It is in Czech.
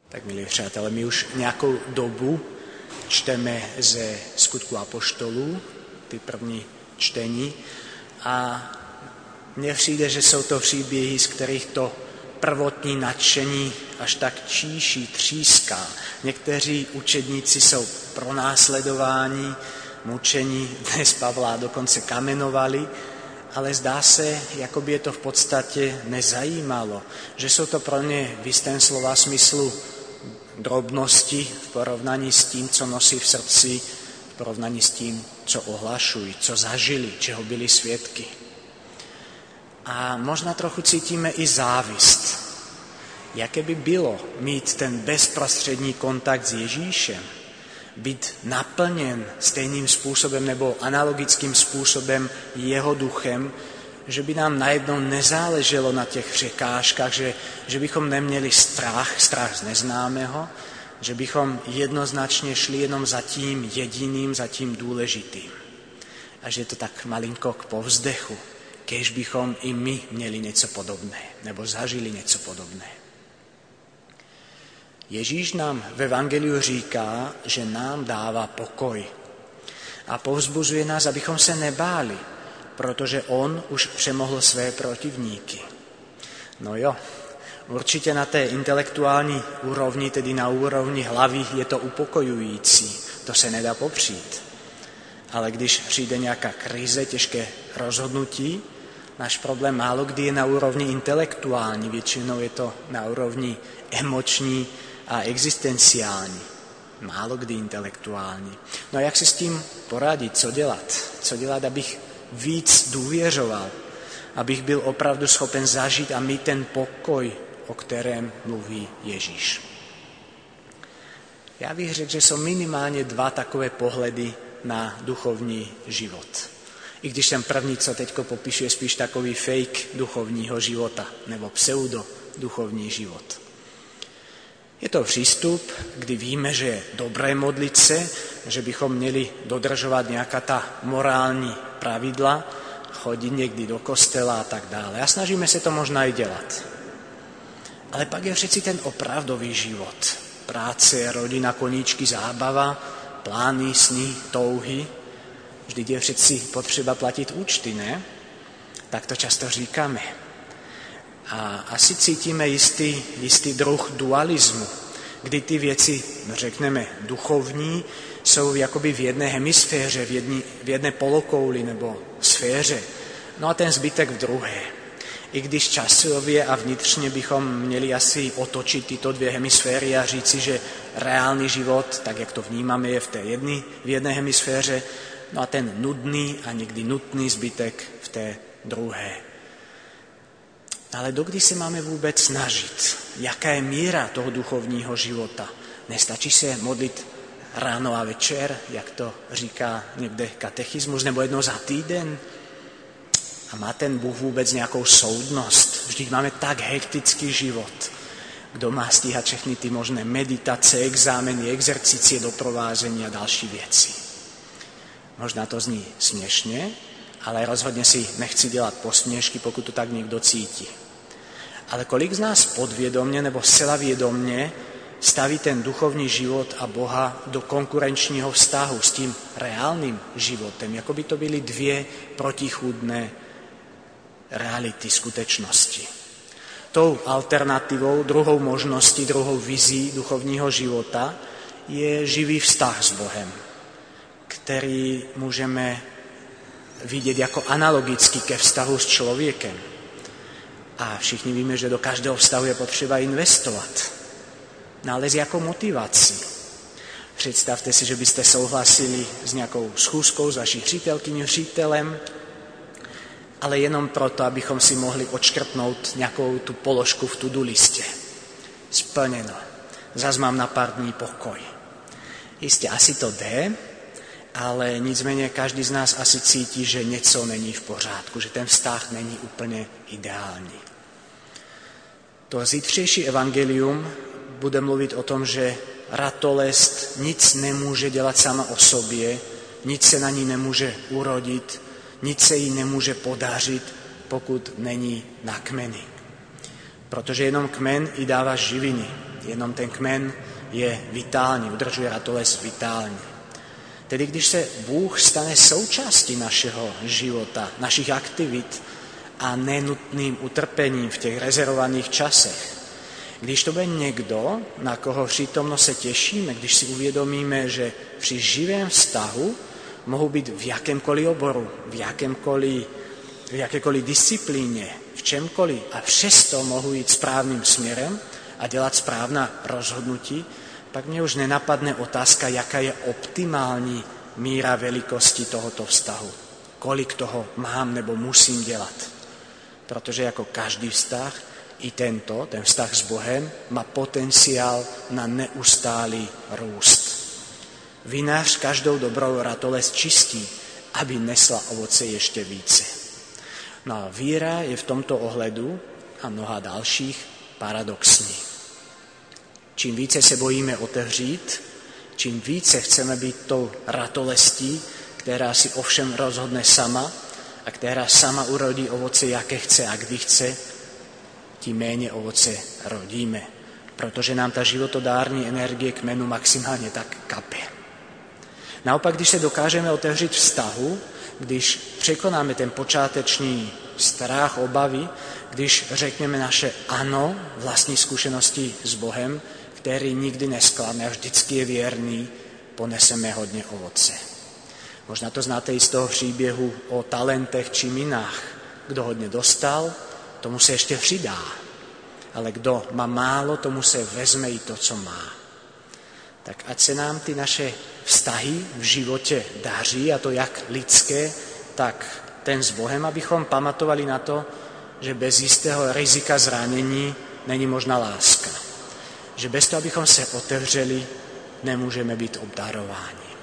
Tak milí přátelé, my už nějakou dobu čteme ze Skutku apoštolů, ty první čtení, a mně přijde, že jsou to příběhy, z kterých to prvotní nadšení až tak číší, tříská. Někteří učedníci jsou pronásledováni, mučení, dnes Pavla dokonce kamenovali, ale zdá se, jako by je to v podstatě nezajímalo, že jsou to pro ně v jistém slova smyslu drobnosti v porovnaní s tím, co nosí v srdci, v porovnaní s tím, co ohlašují, co zažili, čeho byli svědky. A možná trochu cítíme i závist. Jaké by bylo mít ten bezprostřední kontakt s Ježíšem, být naplněn stejným způsobem nebo analogickým způsobem jeho duchem, že by nám najednou nezáleželo na těch překážkách, že bychom neměli strach z neznámého, že bychom jednoznačně šli jenom za tím jediným, za tím důležitým. A že je to tak malinko k povzdechu, kéž bychom i my měli něco podobné, nebo zažili něco podobné. Ježíš nám v evangeliu říká, že nám dává pokoj a povzbuzuje nás, abychom se nebáli, protože on už přemohl své protivníky. No jo, určitě na té intelektuální úrovni, tedy na úrovni hlavy, je to upokojující, to se nedá popřít. Ale když přijde nějaká krize, těžké rozhodnutí, náš problém málo kdy je na úrovni intelektuální, většinou je to na úrovni emoční a existenciální, málo kdy intelektuální. No a jak se s tím poradit, co dělat? Co dělat, abych víc důvěřoval, abych byl opravdu schopen zažít a mít ten pokoj, o kterém mluví Ježíš. Já bych řekl, že jsou minimálně dva takové pohledy na duchovní život. I když ten první, co teďko popíšu, je spíš takový fake duchovního života, nebo pseudo duchovní život. Je to přístup, kdy víme, že je dobré modlit se, že bychom měli dodržovat nějaká ta morální pravidla, chodit někdy do kostela a tak dále. A snažíme se to možná i dělat. Ale pak je přeci ten opravdový život. Práce, rodina, koníčky, zábava, plány, sny, touhy. Vždyť je přeci potřeba platit účty, ne? Tak to často říkáme. A asi cítíme jistý druh dualismu, kdy ty věci, řekneme, duchovní, jsou jakoby v jedné hemisféře, v jedné polokouli nebo sféře, no a ten zbytek v druhé. I když časově a vnitřně bychom měli asi otočit tyto dvě hemisféry a říci, že reálný život, tak jak to vnímáme, je v jedné hemisféře, no a ten nudný a někdy nutný zbytek v té druhé. Ale dokdy se máme vůbec snažit? Jaká je míra toho duchovního života? Nestačí se modlit ráno a večer, jak to říká někde katechismus, nebo jednou za týden? A má ten Bůh vůbec nějakou soudnost? Vždyť máme tak hektický život. Kdo má stíhat všechny ty možné meditace, exámeny, exercicie, doprovázení a další věci? Možná to zní směšně, ale rozhodně si nechci dělat posměšky, pokud to tak někdo cítí. Ale kolik z nás podvědomně nebo zcela vědomně staví ten duchovní život a Boha do konkurenčního vztahu s tím reálným životem, jako by to byly dvě protichůdné reality, skutečnosti. Tou alternativou, druhou možností, druhou vizí duchovního života je živý vztah s Bohem, který můžeme vidět jako analogický ke vztahu s člověkem. A všichni víme, že do každého vztahu je potřeba investovat. No ale s jakou motivací? Představte si, že byste souhlasili s nějakou schůzkou s vaší přítelkyní, přítelem, ale jenom proto, abychom si mohli odškrtnout nějakou tu položku v to-do listě. Splněno. Zas mám na pár dní pokoj. Jistě, asi to jde, ale nicméně každý z nás asi cítí, že něco není v pořádku, že ten vztah není úplně ideální. To zítřejší evangelium bude mluvit o tom, že ratolest nic nemůže dělat sama o sobě, nic se na ní nemůže urodit, nic se jí nemůže podařit, pokud není na kmeni. Protože jenom kmen jí dává živiny. jenom ten kmen je vitální, udržuje ratolest vitální. Tedy když se Bůh stane součástí našeho života, našich aktivit a nenutným utrpením v těch rezervovaných časech, když to bude někdo, na koho přítomno se těšíme, když si uvědomíme, že při živém vztahu mohou být v jakémkoliv oboru, v jakékoliv disciplíně, v čemkoliv a přesto mohu jít správným směrem a dělat správná rozhodnutí, pak mě už nenapadne otázka, jaká je optimální míra velikosti tohoto vztahu. Kolik toho mám nebo musím dělat. Protože jako každý vztah, i ten vztah s Bohem, má potenciál na neustálý růst. Vinař každou dobrou ratolest čistí, aby nesla ovoce ještě více. No a víra je v tomto ohledu a mnoha dalších paradoxní. Čím více se bojíme otevřít, čím více chceme být tou ratolestí, která si ovšem rozhodne sama a která sama urodí ovoce, jaké chce a kdy chce, tím méně ovoce rodíme, protože nám ta životodární energie kmenu maximálně tak kape. Naopak, když se dokážeme otevřít vztahu, když překonáme ten počáteční strach, obavy, když řekneme naše ano vlastní zkušenosti s Bohem, který nikdy neskladne a vždycky je věrný, poneseme hodně ovoce. Možná to znáte i z toho příběhu o talentech či minách. Kdo hodně dostal, tomu se ještě přidá. Ale kdo má málo, tomu se vezme i to, co má. Tak ať se nám ty naše vztahy v životě daří, a to jak lidské, tak ten s Bohem, abychom pamatovali na to, že bez jistého rizika zranění není možná láska. Že bez toho, abychom se otevřeli, nemůžeme být obdarováni.